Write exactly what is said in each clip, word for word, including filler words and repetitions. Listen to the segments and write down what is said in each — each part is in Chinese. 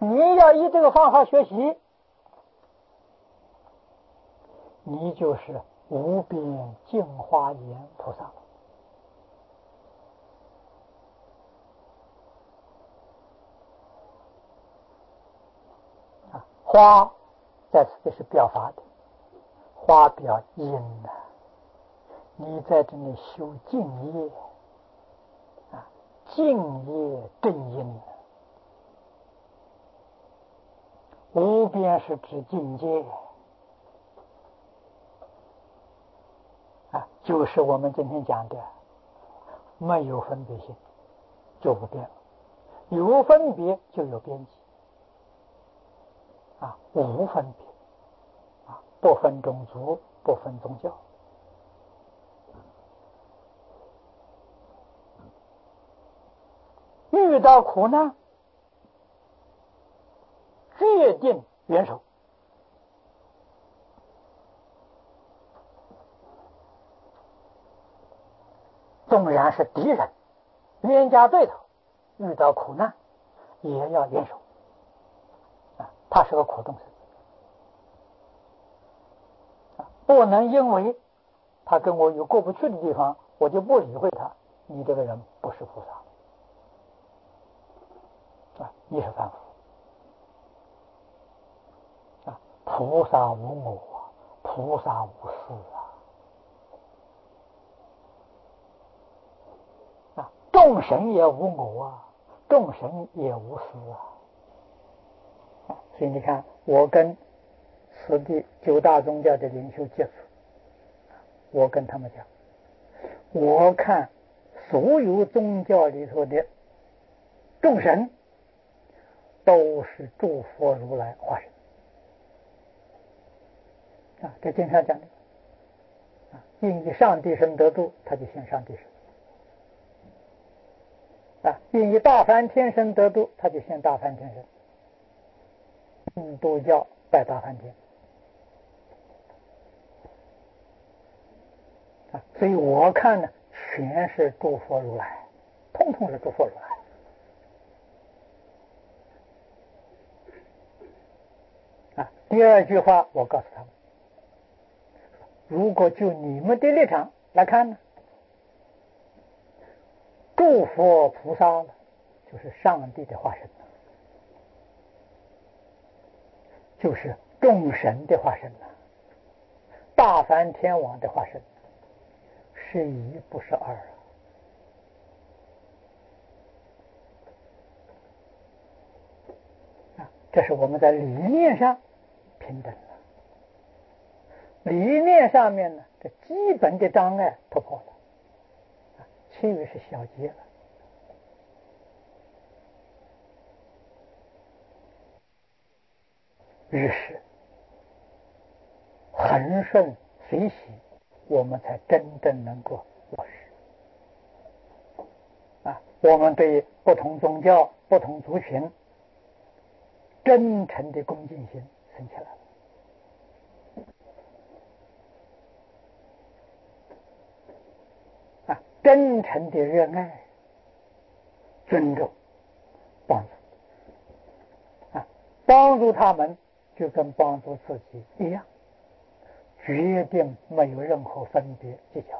你要以这个方法学习，你就是无边净华严菩萨了。啊，花在此这是表法的，花表因呢、啊，你在这里修净业啊，净业正因。无边是指境界啊，就是我们今天讲的没有分别心就无边了，有分别就有边际啊，无分别啊，不分种族，不分宗教。遇到苦难，决定援手。纵然是敌人、冤家对头，遇到苦难也要援手啊，他是个苦动生，不能因为他跟我有过不去的地方，我就不理会他。你这个人不是菩萨啊，你是凡夫啊。菩萨无我，菩萨无私啊，啊，众生也无我啊，众生也无私啊。啊，所以你看，我跟此地九大宗教的领袖接触，我跟他们讲，我看所有宗教里头的众神都是诸佛如来化身啊，这经常讲的啊，应以上帝身得度，他就现上帝身啊；应以大梵天身得度，他就现大梵天身。印度教拜大梵天啊，所以我看呢，全是诸佛如来，通通是诸佛如来。啊，第二句话我告诉他们，如果就你们的立场来看呢，诸佛菩萨呢，就是上帝的化身，就是众神的化身，大梵天王的化身，是一不是二啊！这是我们在理念上平等了，理念上面呢，这基本的障碍突破了，啊，其余是小节了。于是恒顺随喜，我们才真正能够落实啊！我们对不同宗教、不同族群真诚的恭敬心升起来了啊！真诚的热爱、尊重、帮助啊，帮助他们就跟帮助自己一样，决定没有任何分别计较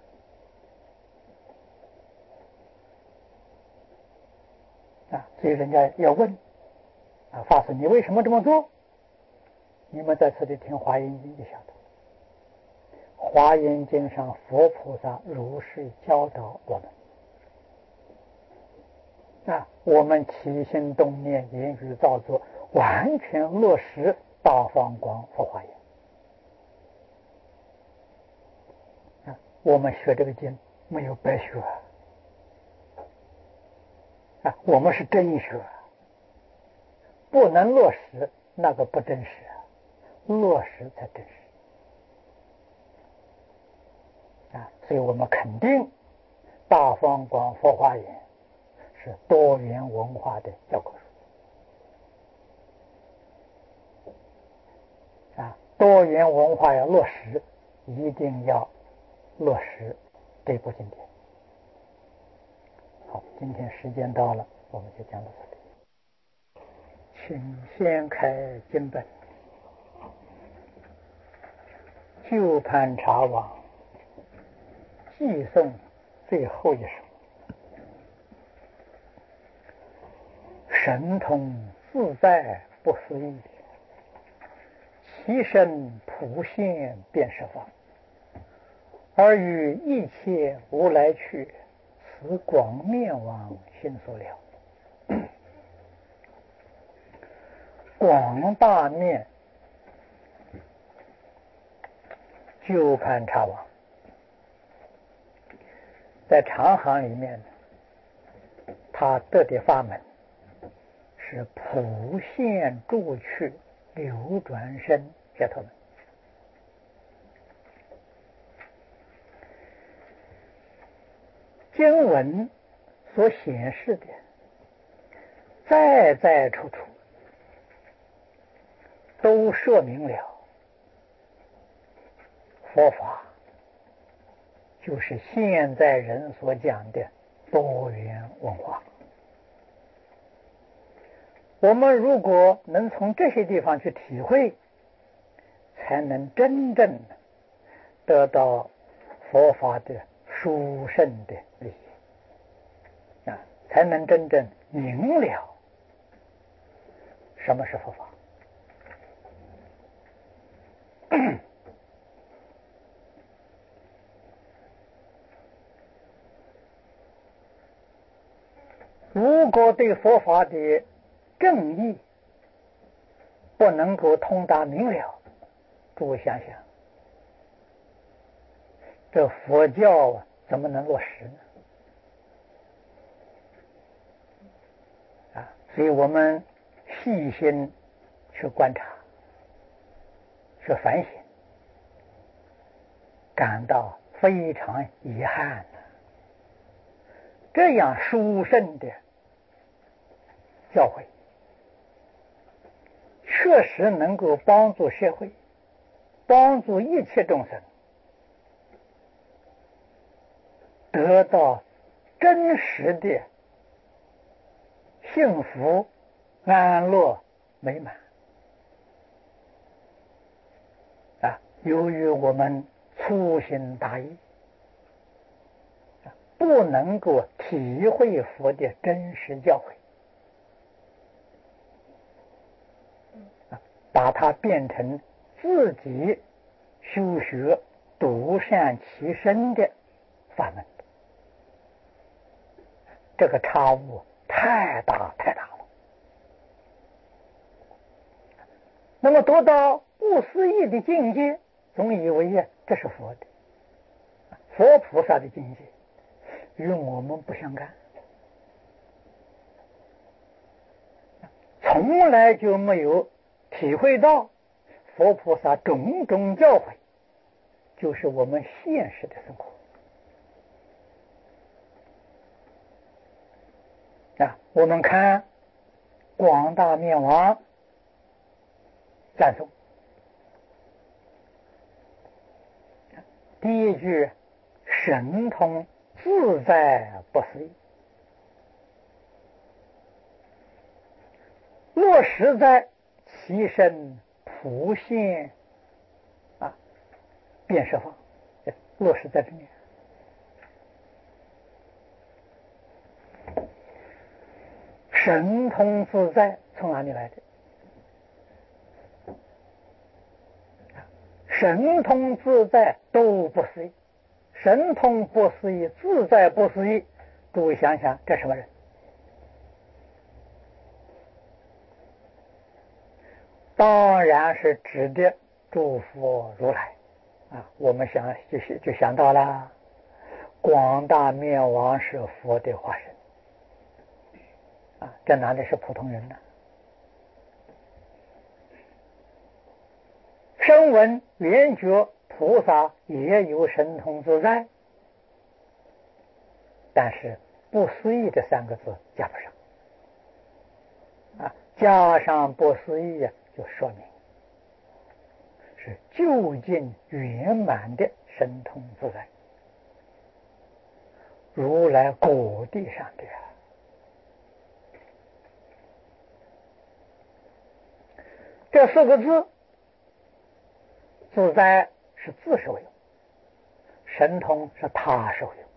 啊！所以人家要问啊，法师你为什么这么做？你们在此地听华严经就晓得，华严经上佛菩萨如是教导我们啊，我们起心动念、言语造作，完全落实大方广佛华严啊！我们学这个经没有白学啊，我们是真学，不能落实那个不真实，落实才真实啊！所以我们肯定大方广佛华严是多元文化的教科书啊！多元文化要落实，一定要落实这部经典。好，今天时间到了，我们就讲到这里。 请先开经本，旧盘查网寄诵最后一首。神通自在不思议，其身普现遍十方，而与一切无来去，此广面王心所了。广大面旧盘查网，在长行里面，他得的法门是普现住去流转身解脱门。经文所显示的在在处处都说明了佛法就是现在人所讲的多元文化。我们如果能从这些地方去体会，才能真正得到佛法的殊胜的利益啊，才能真正明了什么是佛法。如果对佛法的正义不能够通达明了，诸位想想，这佛教怎么能落实呢？啊，所以我们细心去观察，去反省，感到非常遗憾。这样殊胜的教诲，确实能够帮助社会，帮助一切众生得到真实的幸福、安乐、美满啊！由于我们粗心大意，不能够体会佛的真实教诲，把它变成自己修学独善其身的法门，这个差误太大太大了。那么得到不思议的境界，总以为这是佛的，佛菩萨的境界与我们不相干，从来就没有体会到佛菩萨种种教诲就是我们现实的生活啊！我们看广大面王赞颂，第一句神通自在不思议，落实在其身普现啊遍十方，落实在这里。神通自在从哪里来的？神通自在都不思议，神通不思议，自在不思议，诸位想想，这什么人？当然是指的诸佛如来啊！我们想就就想到了，广大面王是佛的化身啊，这哪里是普通人呢？声闻缘觉菩萨也有神通自在，但是不思议这三个字加不上啊，加上不思议啊，就说明是究竟圆满的神通自在，如来果地上的这四个字，自在是自受用，神通是他受用。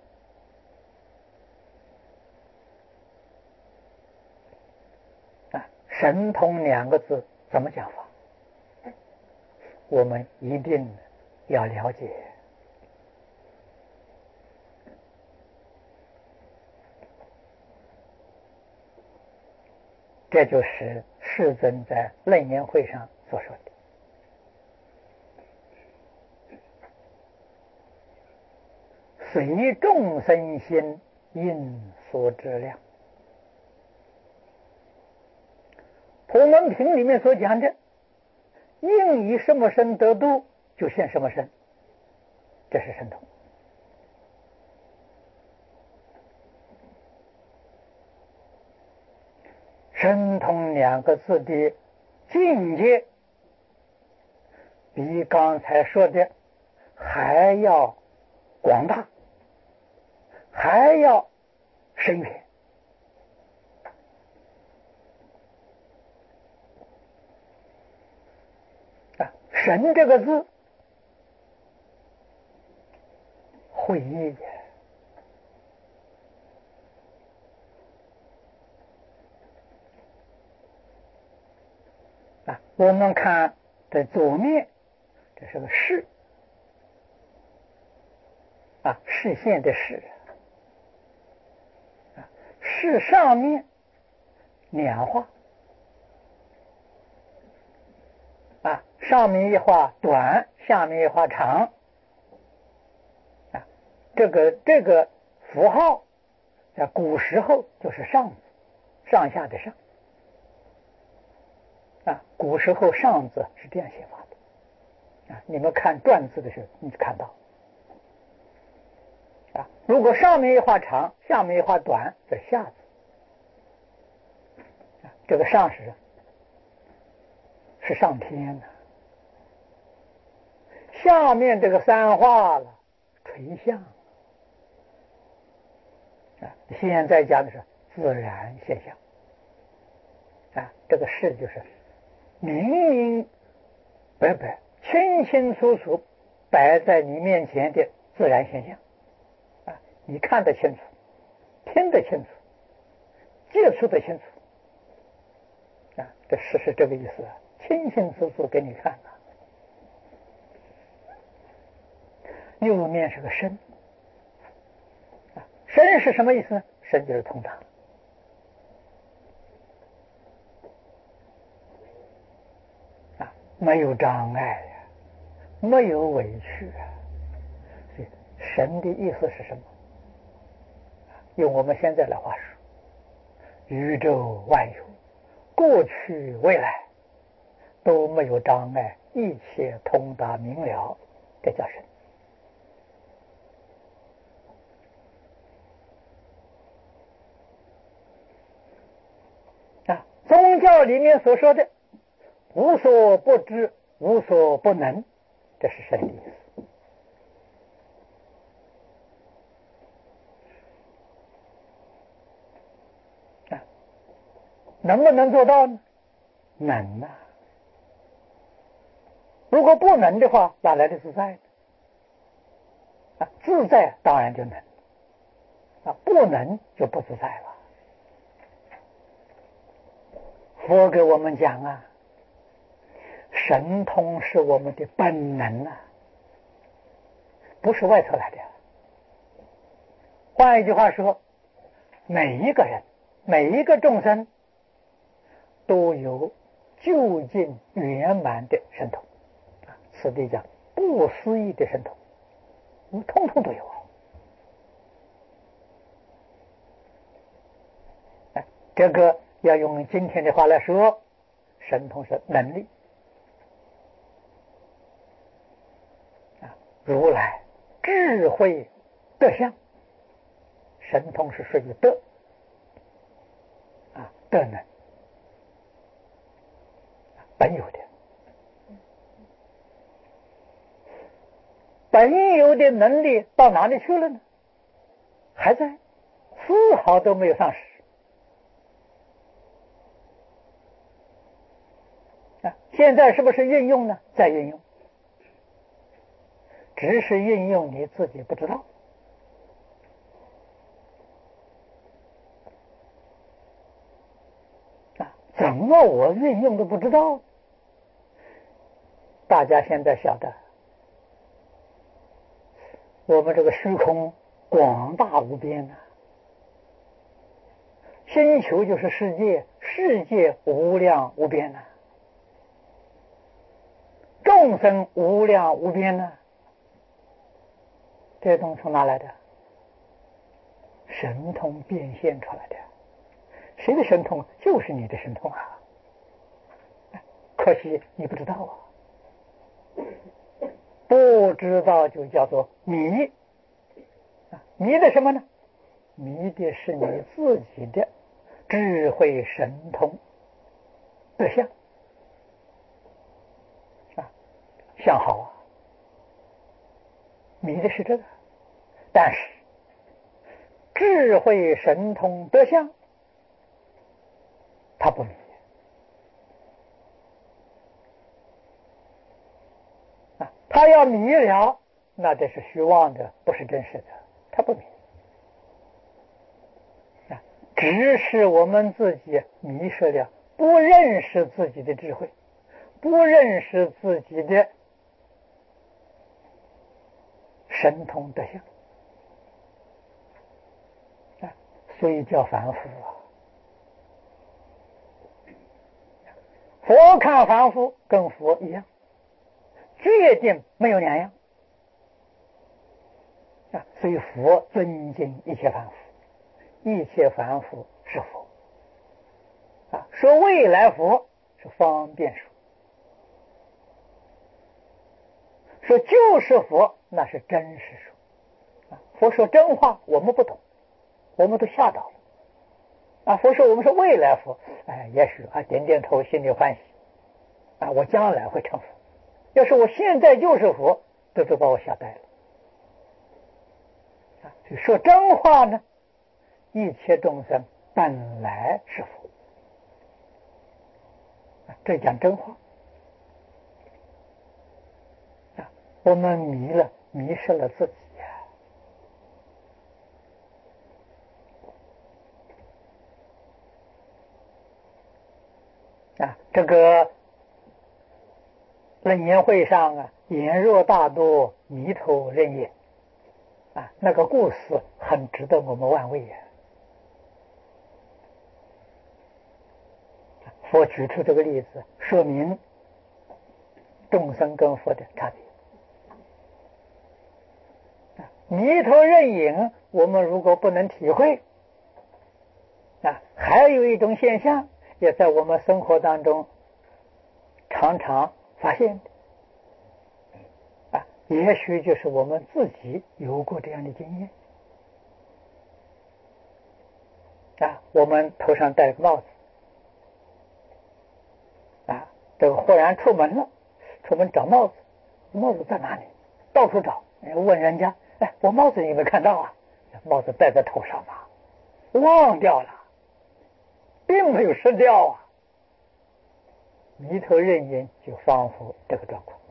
啊，神通两个字怎么讲法？我们一定要了解。这就是世尊在楞严会上所说的。随众生心应所知量。普门品里面所讲的，应以什么身得度，就现什么身，这是神通。神通两个字的境界，比刚才说的还要广大，还要深远。啊，神这个字，会意也。啊，我们看的左面，这是个视，啊，视线的视。啊，视上面两画，啊，上面一画短，下面一画长。啊，这个这个符号在古时候就是上字，上下的上。啊，古时候上字是这样写法的。啊，你们看篆字的时候，你看到。啊，如果上面一画长，下面一画短，这下字。啊，这个上是是上天的，下面这个三画了，垂象。啊，现在讲的是自然现象。啊，这个事就是明明白白、清清楚楚摆在你面前的自然现象。啊，你看得清楚，听得清楚，接触得清楚。啊，这事是这个意思，清清楚楚给你看了。右面是个身。啊，身是什么意思呢？身就是通达。啊，没有障碍呀，没有委屈啊。所以神的意思是什么？用我们现在的话说，宇宙万有，过去未来都没有障碍，一切通达明了，这叫神。啊，宗教里面所说的无所不知、无所不能，这是神的意思。啊，能不能做到呢？能啊！如果不能的话，哪来的自在呢？啊，自在当然就能，啊，不能就不自在了。佛给我们讲啊，神通是我们的本能啊，不是外头来的。换一句话说，每一个人、每一个众生都有究竟圆满的神通。啊，此地讲不思议的神通，我们通通都有。哎，这个要用今天的话来说，神通是能力。啊，如来智慧德相，神通是属于德。啊，德能本有的，本有的能力到哪里去了呢？还在，丝毫都没有丧失。 啊，现在是不是运用呢？在运用，只是运用你自己不知道。啊，怎么我运用都不知道？大家现在晓得，我们这个虚空广大无边呐、啊，星球就是世界，世界无量无边呐、啊，众生无量无边呐、啊，这些东西从哪来的？神通变现出来的。谁的神通？就是你的神通啊！可惜你不知道啊，不知道就叫做迷。迷的什么呢？迷的是你自己的智慧神通德相啊，相好啊，迷的是这个。但是智慧神通德相，他不迷啊，他要迷了，那这是虚妄的，不是真实的，他不迷啊，只是我们自己迷失了，不认识自己的智慧，不认识自己的神通德相啊，所以叫凡夫啊。佛看凡夫跟佛一样，决定没有两样啊，所以佛尊敬一切凡夫，一切凡夫是佛啊。说未来佛是方便说，说就是佛那是真实说啊。佛说真话我们不懂，我们都吓到了啊。佛说我们是未来佛，哎，也许啊点点头，心里欢喜啊，我将来会成佛。要是我现在就是佛，这就把我吓呆了啊。说真话呢，一切众生本来是佛啊，这讲真话啊。我们迷了，迷失了自己啊。这个楞严会上啊，言若大多，迷头人也啊，那个故事很值得我们玩味啊。佛举出这个例子，说明众生跟佛的差别。迷头认影，我们如果不能体会啊，还有一种现象，也在我们生活当中常常发现啊，也许就是我们自己有过这样的经验啊。我们头上戴个帽子啊，这个忽然出门了，出门找帽子，帽子在哪里？到处找，问人家，哎，我帽子你有没有看到啊？帽子戴在头上嘛，忘掉了，并没有失掉啊。迷头认影就仿佛这个状况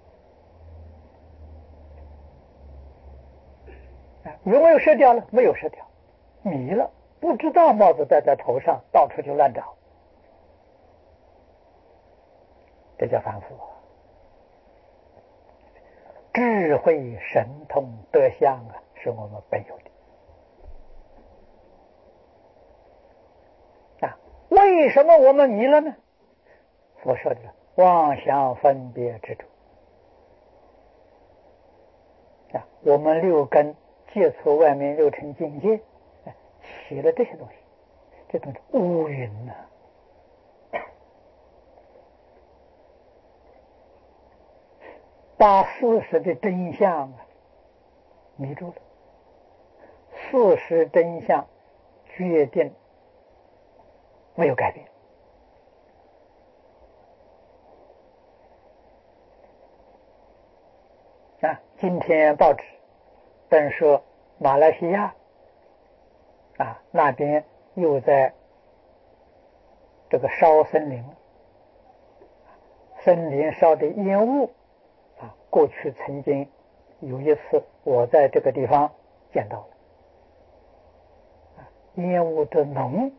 啊。有没有失掉了？没有失掉，迷了，不知道帽子戴在头上，到处就乱找，这叫凡夫。智慧神通德相啊，是我们本有的啊。为什么我们迷了呢？佛说的妄想分别之主啊，我们六根接触外面六尘境界，起了这些东西，这东西乌云呐、啊，把事实的真相啊迷住了。事实真相决定没有改变啊。今天报纸登说马来西亚啊那边又在这个烧森林， 森林烧的烟雾啊，过去曾经有一次我在这个地方见到了，烟雾的浓，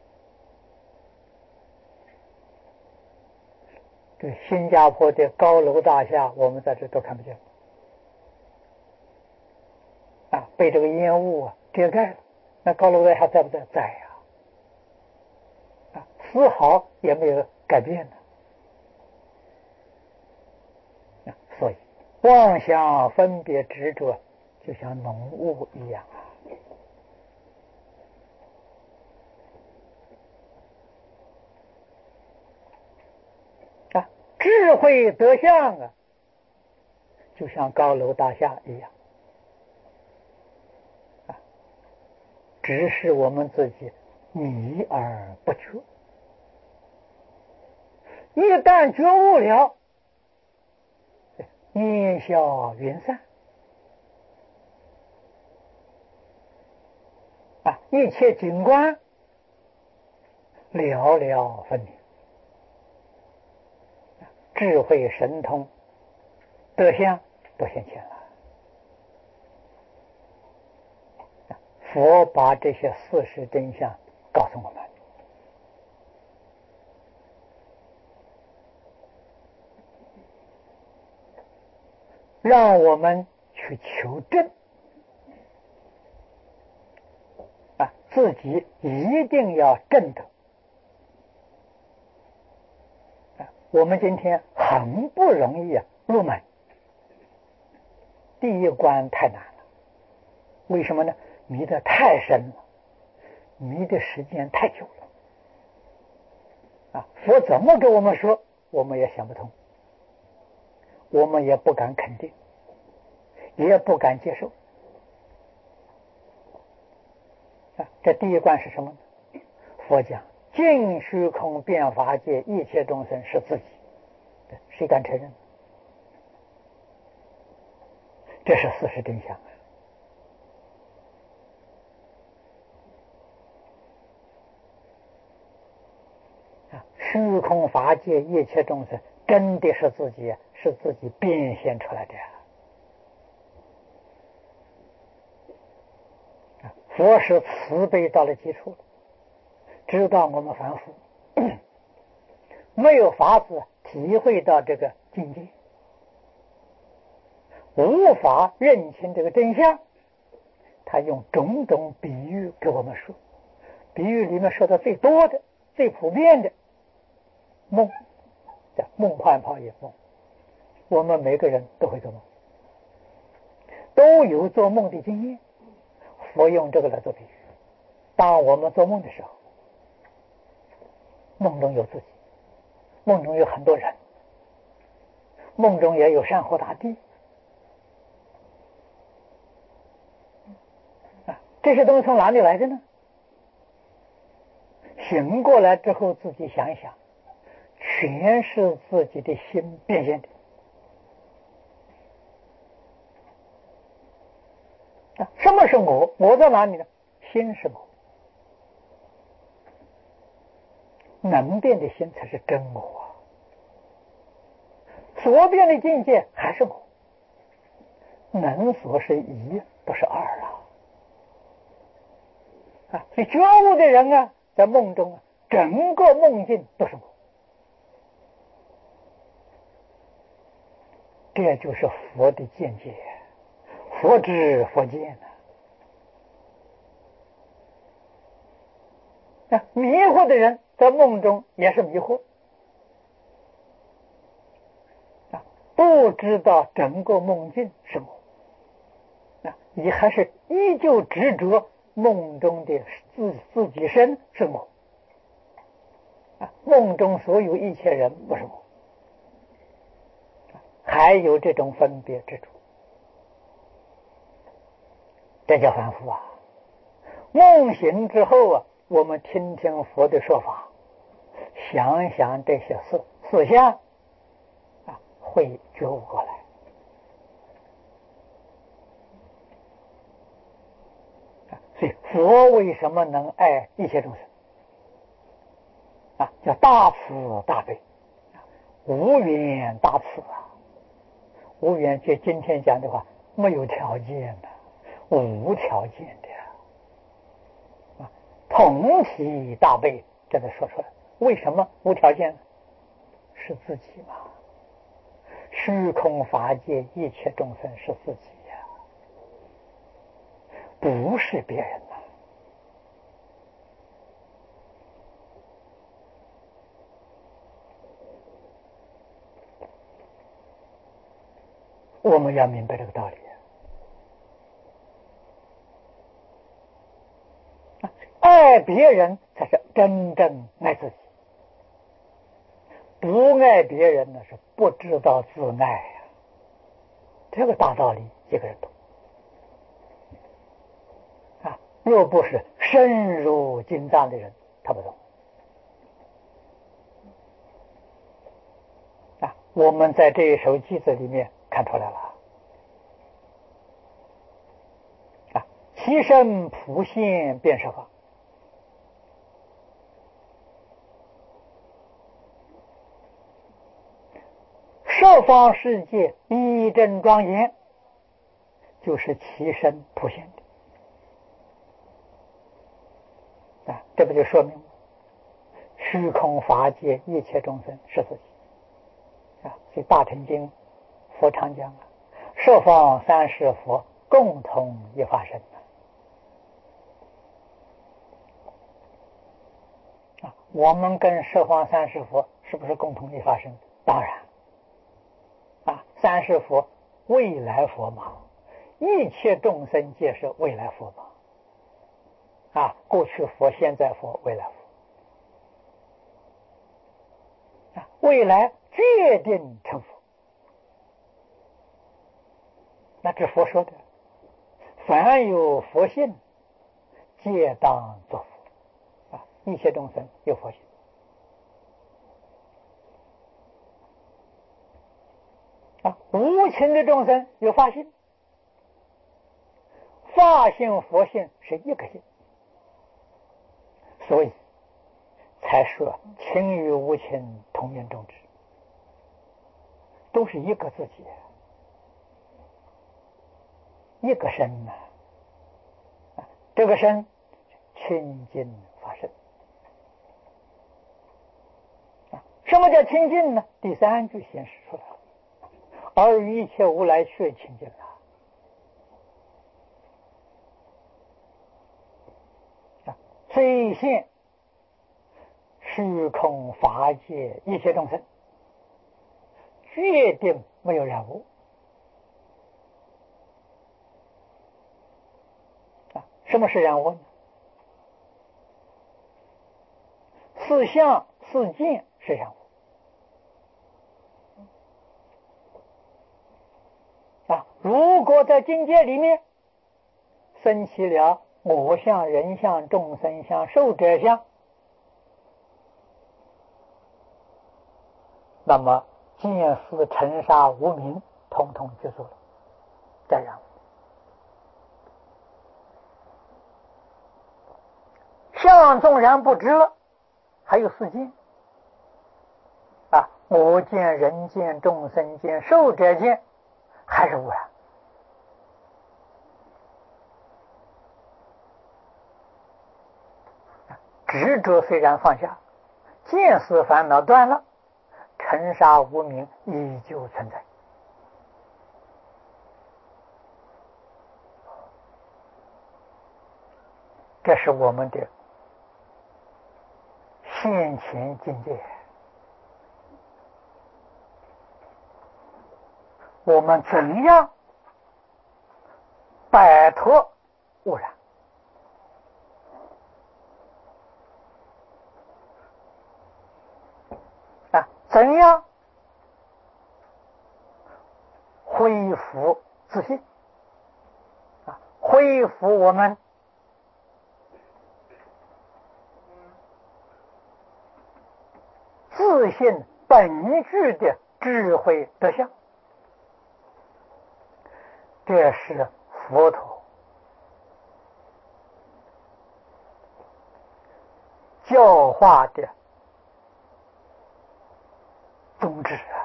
对新加坡的高楼大厦，我们在这都看不见啊，被这个烟雾啊遮盖了。那高楼大厦在不在？在呀、啊，啊，丝毫也没有改变呢。啊，所以妄想分别执着，就像浓雾一样啊。啊，智慧得相啊，就像高楼大厦一样。只是我们自己迷而不觉，一旦觉悟了，烟消云散啊，一切景观了了分明，智慧神通德相都现前了。佛把这些事实真相告诉我们，让我们去求证啊，自己一定要证得啊。我们今天很不容易啊入门，第一关太难了。为什么呢？迷得太深了，迷的时间太久了啊！佛怎么跟我们说，我们也想不通，我们也不敢肯定，也不敢接受啊！这第一关是什么呢？佛讲尽虚空遍法界一切众生是自己，谁敢承认？这是事实真相啊！虚空法界一切众生真的是自己，是自己变现出来的。佛是慈悲到了极处了，知道我们凡夫没有法子体会到这个境界，无法认清这个真相，他用种种比喻给我们说，比喻里面说的最多的最普遍的梦，叫梦幻泡影梦。我们每个人都会做梦，都有做梦的经验。佛用这个来做比喻，当我们做梦的时候，梦中有自己，梦中有很多人，梦中也有山河大地啊，这些东西从哪里来的呢？醒过来之后自己想一想，全是自己的心变现的啊。什么是我？我在哪里呢？心是我，能变的心才是真我啊。所变的境界还是我，能所是一，不是二啊。啊，所以觉悟的人啊，在梦中啊，整个梦境都是我。这就是佛的见解，佛知佛见啊。啊，迷惑的人在梦中也是迷惑啊，不知道整个梦境是我啊，你还是依旧执着梦中的自自己身是我啊，梦中所有一切人不是我，还有这种分别之处，这叫凡夫啊。梦醒之后啊，我们听听佛的说法，想想这些事思想啊，会觉悟过来啊。所以佛为什么能爱一切众生啊？叫大慈大悲， 无缘大慈啊！无缘，就今天讲的话，没有条件的，无条件的啊，同体大悲，这个说出来。为什么无条件呢？是自己嘛。虚空法界一切众生是自己呀、啊，不是别人呐、啊。我们要明白这个道理啊！爱别人才是真正爱自己，不爱别人呢是不知道自爱呀、啊。这个大道理一个人懂啊，若不是深入经藏的人，他不懂啊。我们在这一首偈子里面看出来了啊，其身普现遍十方，十方世界一真庄严，就是其身普现的啊，这不就说明虚空法界一切众生是自己啊。所以大乘经佛常讲啊，十方三世佛共同一法身啊。我们跟十方三世佛是不是共同一法身？当然啊，三世佛未来佛嘛，一切众生皆是未来佛嘛啊，过去佛、现在佛、未来佛啊，未来决定成佛。那这佛说的，凡有佛性，皆当作佛啊！一切众生有佛性啊，无情的众生有法性，法性佛性是一个性，所以才说情与无情同源种智，都是一个自己，一个身呐、啊。这个身清净法身啊。什么叫清净呢？第三句显示出来了，而一切无来去清净了啊。虽现虚空法界一切众生，决定没有染污啊。什么是染污呢？四相四见是染污啊。如果在境界里面生起了我相、人相、众生相、寿者相，那么见思尘沙无明统统结束了，再染污。相纵然不知，还有四见啊，我见、人见、众生见、寿者见，还是污染。执着虽然放下，见思烦恼断了，尘沙无明依旧存在。这是我们的现前境界。我们怎样摆脱污染？啊，怎样恢复自信？啊，恢复我们自信本具的智慧德相，这是佛陀教化的宗旨啊。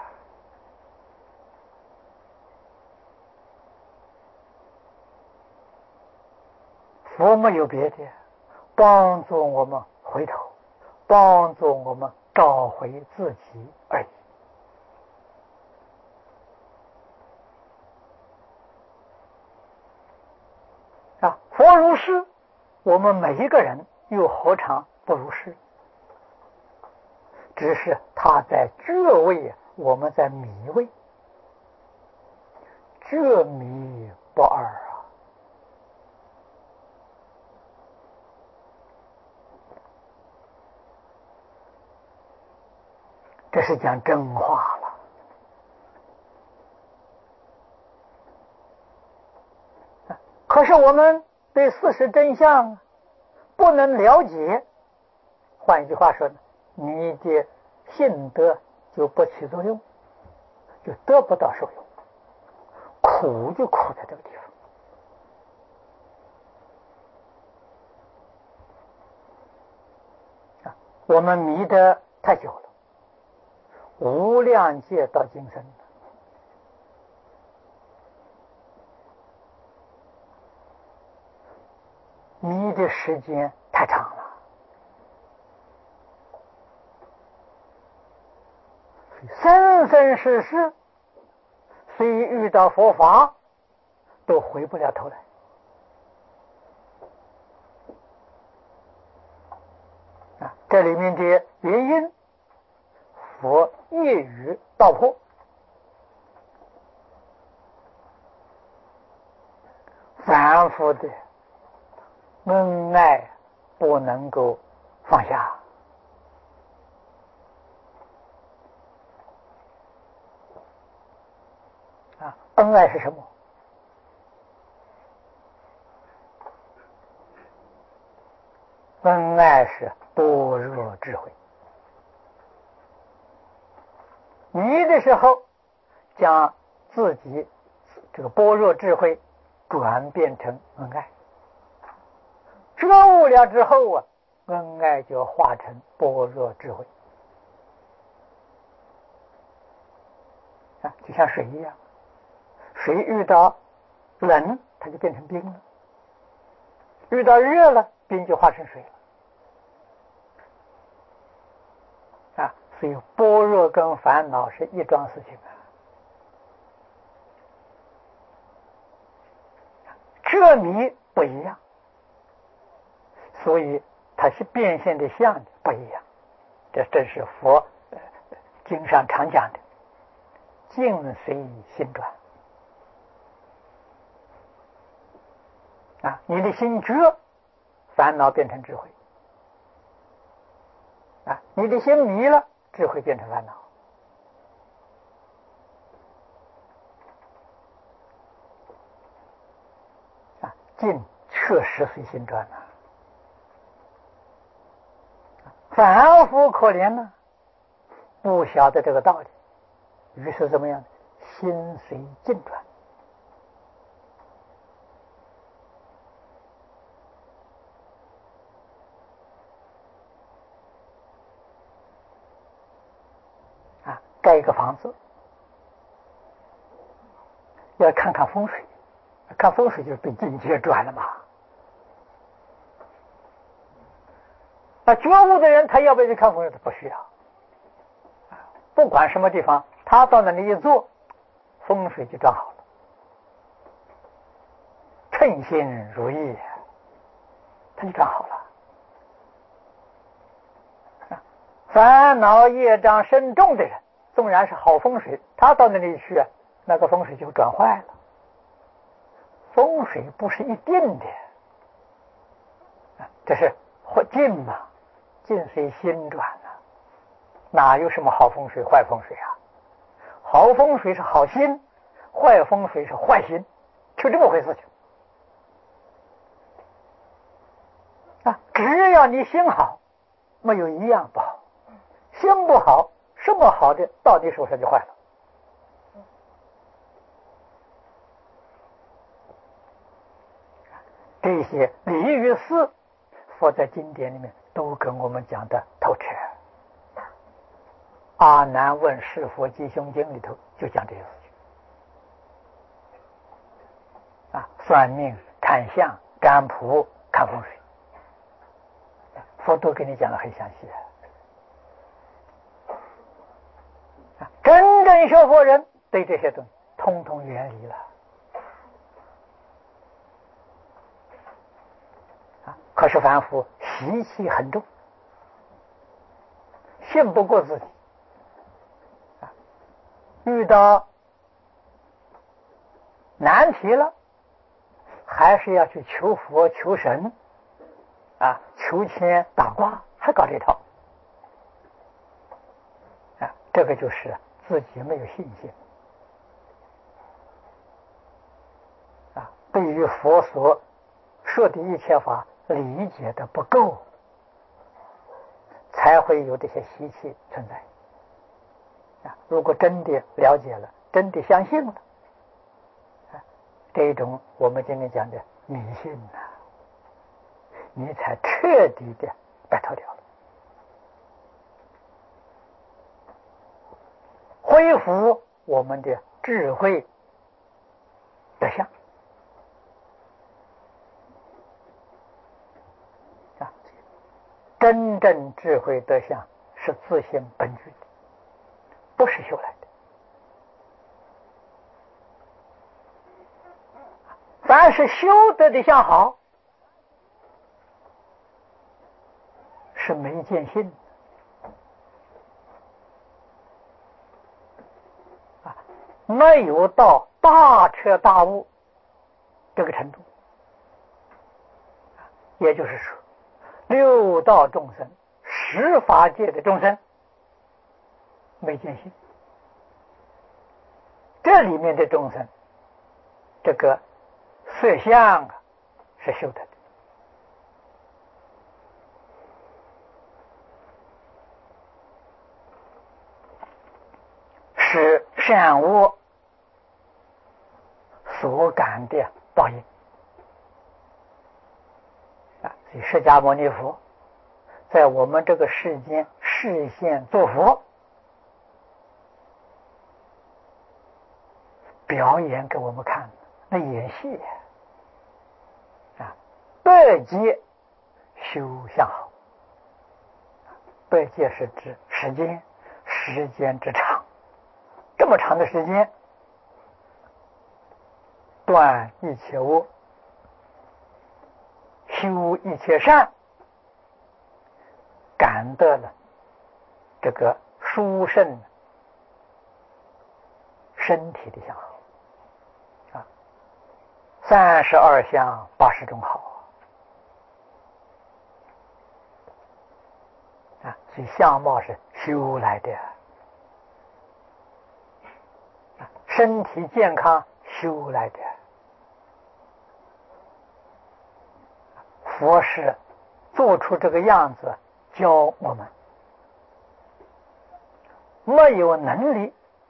佛没有别的，帮助我们回头，帮助我们找回自己而已。啊，佛如是，我们每一个人又何尝不如是？只是他在觉位，我们在迷位，觉迷不二啊。这是讲真话了。可是我们对事实真相不能了解，换一句话说呢，你的信德就不起作用，就得不到受用，苦就苦在这个地方。啊，我们迷得太久了，无量劫到今生，迷的时间太长了。生生世世，虽遇到佛法，都回不了头来。啊，这里面的原因，佛一语道破。反复的恩爱不能够放下。啊，恩爱是什么？恩爱是般若智慧。迷的时候，将自己这个般若智慧转变成恩爱，觉悟了之后啊，恩爱就化成般若智慧。啊，就像水一样，水遇到冷，它就变成冰了；遇到热了，冰就化成水了。啊，所以般若跟烦恼是一桩事情啊。这迷不一样，所以它是变现的相的不一样。这正是佛、呃、经上常讲的境随心转。啊，你的心觉，烦恼变成智慧；啊，你的心迷了，智慧变成烦恼。啊，境确实随心转了。凡夫可怜呢，不晓得这个道理，于是怎么样？心随境转。啊，盖一个房子，要看看风水，看风水就是被境界转了嘛。那觉悟的人，他要不要去看风水？他不需要。不管什么地方，他到那里一坐，风水就转好了，称心如意，他就转好了。烦恼业障深重的人，纵然是好风水，他到那里去，那个风水就转坏了。风水不是一定的，这是境嘛，境随心转啊，哪有什么好风水坏风水啊？好风水是好心，坏风水是坏心，就这么回事情啊！只要你心好，没有一样不好。心不好，什么好的到你手上就坏了。这些理与事，佛在经典里面都跟我们讲的透彻。 阿难问是佛吉凶经里头就讲这些事情啊，算命、看相、占卜、看风水，佛都给你讲的很详细啊。真正学佛人对这些东西通通远离了啊。可是凡夫习气很重，信不过自己啊，遇到难题了，还是要去求佛、求神啊，求签、打卦，还搞这套啊，这个就是自己没有信心啊，对于佛所说的一切法理解的不够，才会有这些习气存在啊。如果真的了解了，真的相信了啊，这种我们今天讲的迷信呐、啊，你才彻底的摆脱掉了，恢复我们的智慧德相啊。真正智慧德相是自性本具的，不是修来的。凡是修得的相好，是没见性啊，没有到大彻大悟这个程度。也就是说，六道众生、十法界的众生没见性，这里面的众生，这个色相啊是修得的。是善恶所感的报应啊！所以释迦牟尼佛在我们这个世间示现作佛，表演给我们看，那演戏啊！百劫修相好，百劫是指时间，时间之长。这么长的时间，断一切恶，修一切善，感得了这个殊胜身体的相好啊，三十二相八十种好啊，所以相貌是修来的。身体健康修来的，佛是做出这个样子教我们，没有能力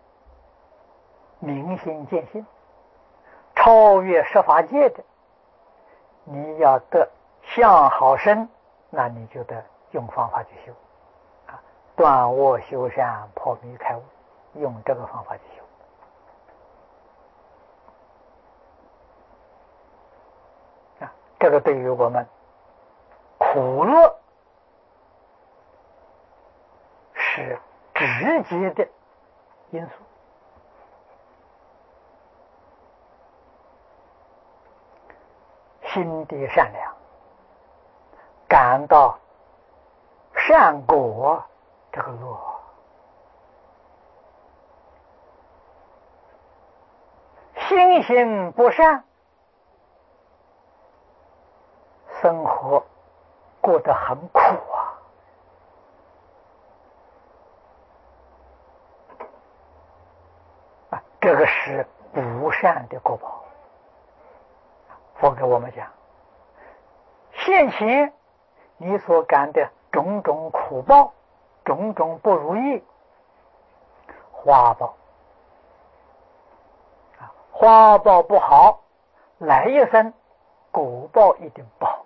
明心见性超越十法界的，你要得相好身，那你就得用方法去修啊，断恶修善，破迷开悟，用这个方法去修。这个对于我们苦乐是直接的因素。心地善良，感到善果这个乐，心行不善，生活过得很苦啊！啊，这个是不善的果报。佛给我们讲，现前你所感的种种苦报、种种不如意，花报啊，花报不好，来一生果报一定不好。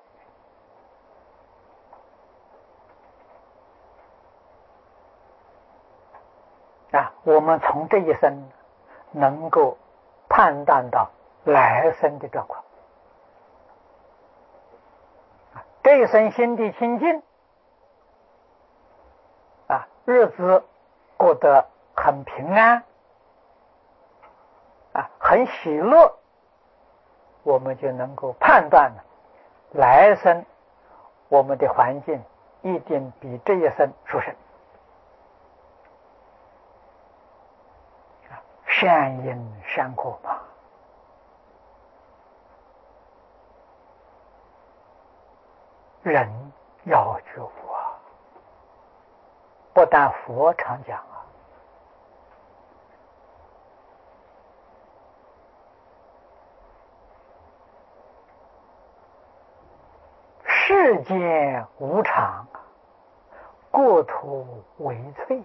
我们从这一生能够判断到来生的状况。这一生心地清净啊，日子过得很平安啊，很喜乐，我们就能够判断了来生我们的环境一定比这一生殊胜。善因善果嘛，人要觉悟啊！不但佛常讲啊，世间无常，过途为脆。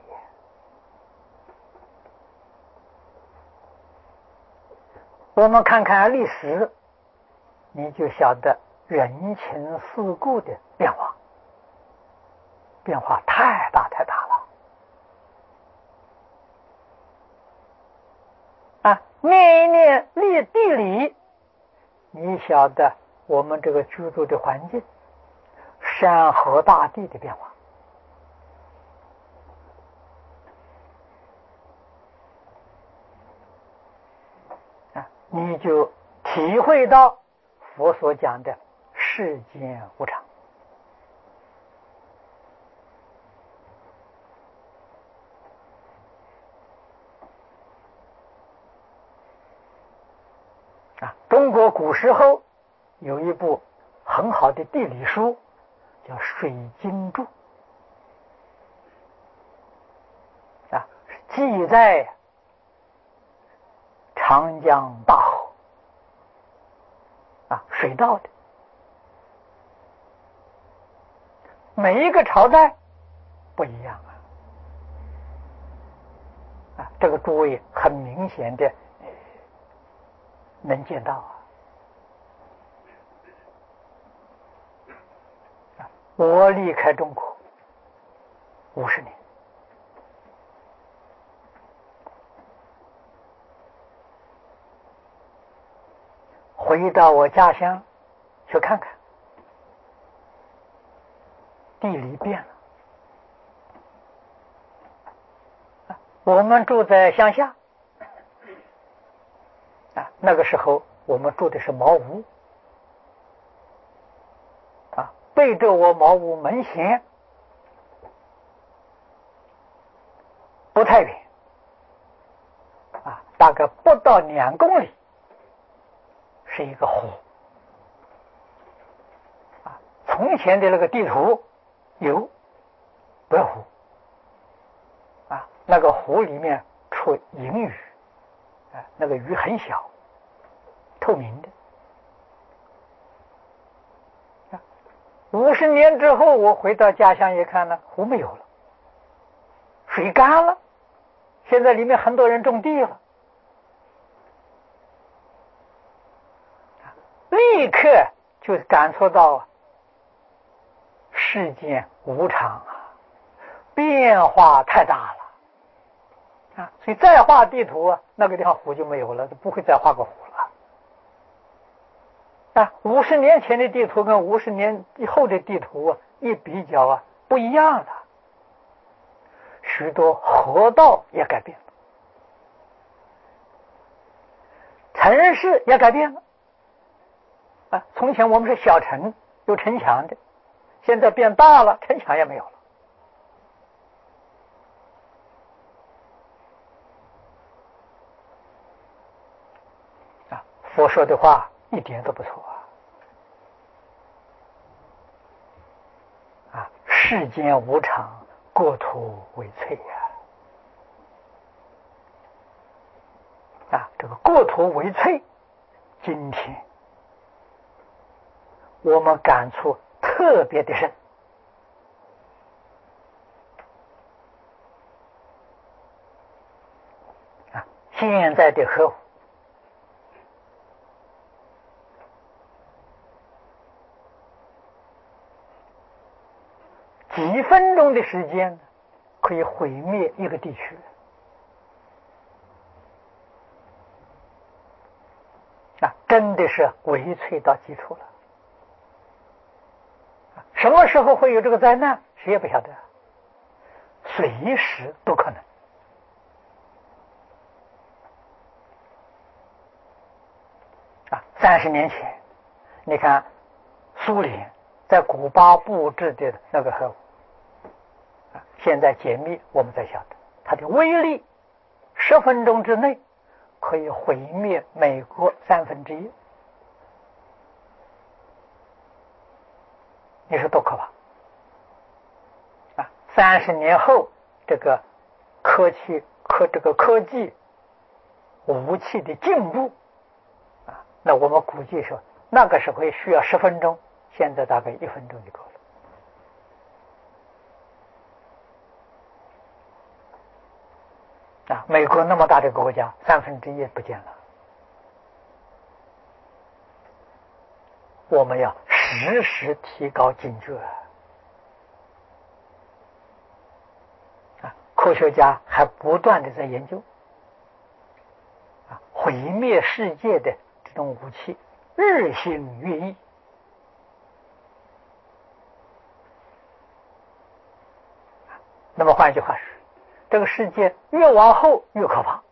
我们看看历史，你就晓得人情世故的变化，变化太大太大了啊！念一念历地理，你晓得我们这个居住的环境，山河大地的变化啊，你就体会到佛所讲的世间无常。啊，中国古时候有一部很好的地理书，叫《水经注》啊，记载长江大河啊，水道的每一个朝代不一样啊，啊，这个诸位很明显的能见到啊。我离开中国五十年，回到我家乡去看看，地理变了。我们住在乡下啊，那个时候我们住的是茅屋啊，背着我茅屋门前不太远啊，大概不到两公里是一个湖啊。从前的那个地图有白湖啊，那个湖里面出银鱼啊，那个鱼很小，透明的。五十年之后，我回到家乡一看呢，湖没有了，水干了，现在里面很多人种地了，立刻就感受到世间无常啊，变化太大了啊！所以再画地图啊，那个地方湖就没有了，就不会再画个湖了啊！五十年前的地图跟五十年以后的地图啊，一比较啊，不一样了。许多河道也改变了，城市也改变了啊！从前我们是小城，有城墙的，现在变大了，城墙也没有了啊！佛说的话一点都不错啊！啊，世间无常，过途为脆呀！啊，这个过途为脆，今天我们感触特别的深啊！现在的河湖几分钟的时间可以毁灭一个地区真的是微脆到基础了。什么时候会有这个灾难，谁也不晓得，随时都可能。啊，三十年前，你看苏联在古巴布置的那个核武，啊，现在解密，我们才晓得它的威力，十分钟之内可以毁灭美国三分之一。你说多可怕啊！三十年后，这个科技科这个科技武器的进步啊，那我们估计说那个时候需要十分钟，现在大概一分钟就够了啊！美国那么大的国家，三分之一不见了，我们要时时提高警觉啊！科学家还不断的在研究啊，毁灭世界的这种武器日新月异。那么换句话说，这个世界越往后越可怕。